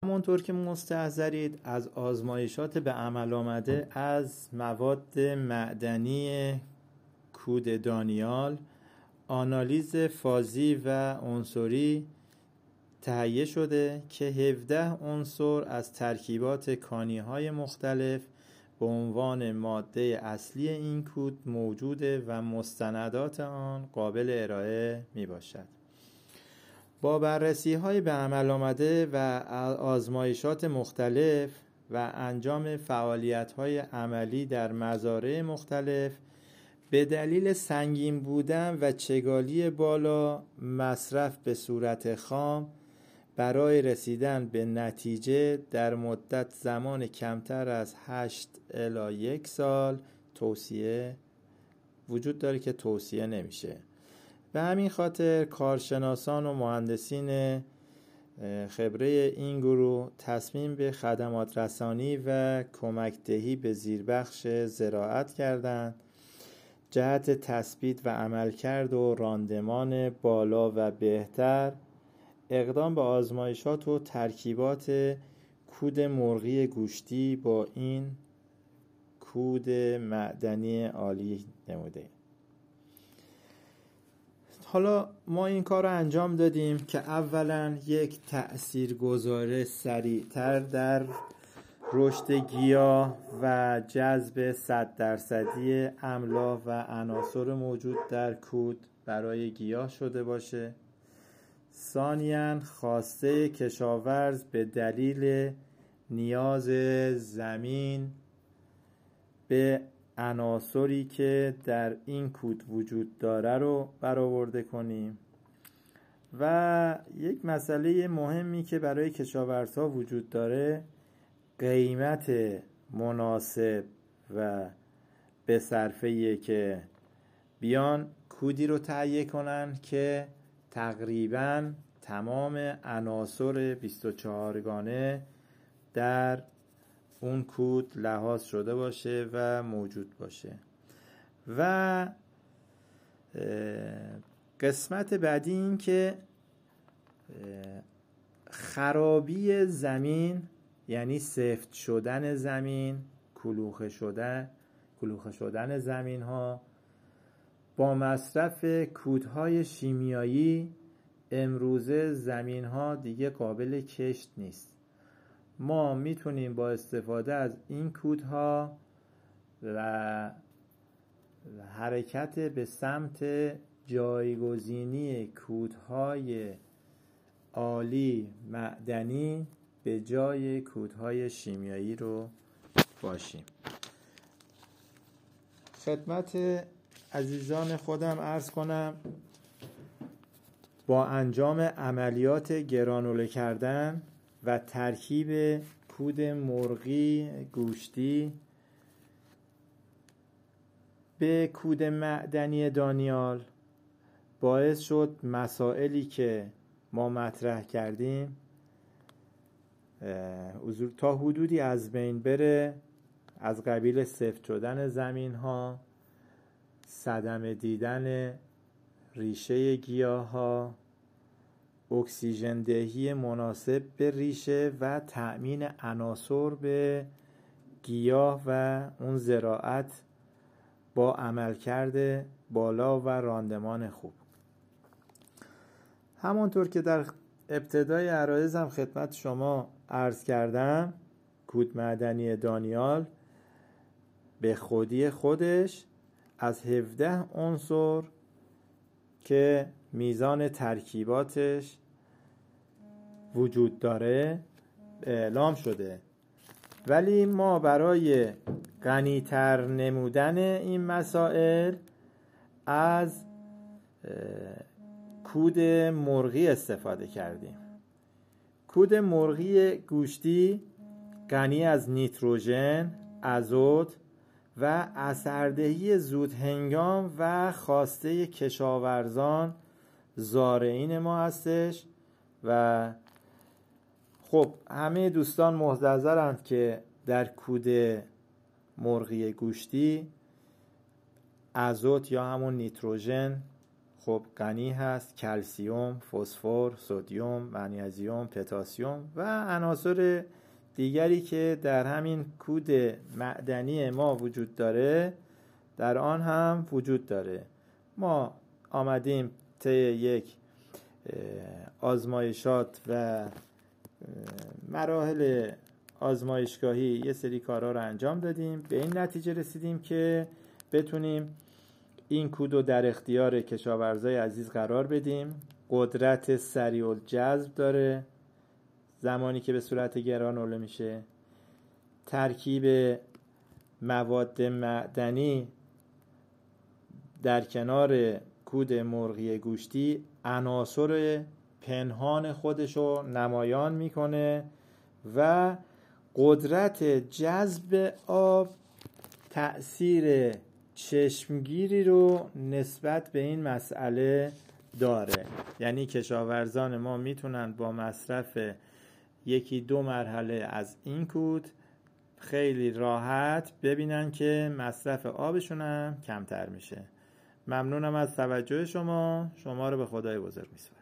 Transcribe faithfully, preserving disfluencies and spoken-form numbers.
همونطور که مستحضرید از آزمایشات به عمل آمده از مواد معدنی کود دانیال آنالیز فازی و عنصری تهیه شده که هفده عنصر از ترکیبات کانی‌های مختلف به عنوان ماده اصلی این کود موجوده و مستندات آن قابل ارائه می باشد. با بررسی های به عمل آمده و آزمایشات مختلف و انجام فعالیت های عملی در مزارع مختلف به دلیل سنگین بودن و چگالی بالا مصرف به صورت خام برای رسیدن به نتیجه در مدت زمان کمتر از هشت الی یک سال توصیه وجود داره که توصیه نمیشه. به همین خاطر کارشناسان و مهندسین خبره این گروه تصمیم به خدمات رسانی و کمک دهی به زیربخش زراعت کردند جهت تثبیت و عملکرد و راندمان بالا و بهتر اقدام به آزمایشات و ترکیبات کود مرغی گوشتی با این کود معدنی عالی نموده. حالا ما این کار رو انجام دادیم که اولا یک تأثیرگذار سریعتر در رشد گیاه و جذب صد درصدی املاح و عناصر موجود در کود برای گیاه شده باشه. ثانیاً خواسته کشاورز به دلیل نیاز زمین به عناصری که در این کود وجود داره رو برآورده کنیم. و یک مسئله مهمی که برای کشاورزها وجود داره قیمت مناسب و به صرفه‌ایه که بیان کودی رو تهیه کنن که تقریباً تمام عناصر بیست و چهار گانه در اون کود لحاظ شده باشه و موجود باشه. و قسمت بعدی این که خرابی زمین یعنی سفت شدن زمین، کلوخه شدن کلوخه شدن زمین ها با مصرف کودهای شیمیایی امروزه زمین ها دیگه قابل کشت نیست. ما میتونیم با استفاده از این کودها و حرکت به سمت جایگزینی کودهای عالی معدنی به جای کودهای شیمیایی رو باشیم. خدمت عزیزان خودم عرض کنم با انجام عملیات گرانوله کردن و ترکیب کود مرغی گوشتی به کود معدنی دانیال باعث شد مسائلی که ما مطرح کردیم تا حدودی از بین بره، از قبیل سفت شدن زمین ها، صدمه دیدن ریشه گیاه ها، اکسیژن دهی مناسب به ریشه و تأمین عناصر به گیاه و اون زراعت با عملکرد بالا و راندمان خوب. همونطور که در ابتدای عرایزم خدمت شما عرض کردم کود معدنی دانیال به خودی خودش از هفده عنصر که میزان ترکیباتش وجود داره اعلام شده، ولی ما برای غنی‌تر نمودن این مسائل از کود مرغی استفاده کردیم. کود مرغی گوشتی غنی از نیتروژن، آزوت و اثردهی زود هنگام و خواسته کشاورزان زارعین ما هستش و خب همه دوستان محتضرند که در کود مرغی گوشتی آزوت یا همون نیتروژن خب غنی هست کلسیوم، فسفر، سدیم، منیزیم، پتاسیم و عناصر دیگری که در همین کود معدنی ما وجود داره در آن هم وجود داره. ما آمدیم طی یک آزمایشات و مراحل آزمایشگاهی یه سری کارها رو انجام دادیم، به این نتیجه رسیدیم که بتونیم این کودو در اختیار کشاورزای عزیز قرار بدیم. قدرت سریع الجذب داره زمانی که به صورت گرانوله میشه. ترکیب مواد معدنی در کنار کود مرغی گوشتی عناصر پنهان خودشو نمایان میکنه و قدرت جذب آب تأثیر چشمگیری رو نسبت به این مسئله داره. یعنی کشاورزان ما میتونن با مصرف یکی دو مرحله از این کود خیلی راحت ببینن که مصرف آبشون هم کمتر میشه. ممنونم از توجه شما. شما رو به خدای بزرگ میسپارم.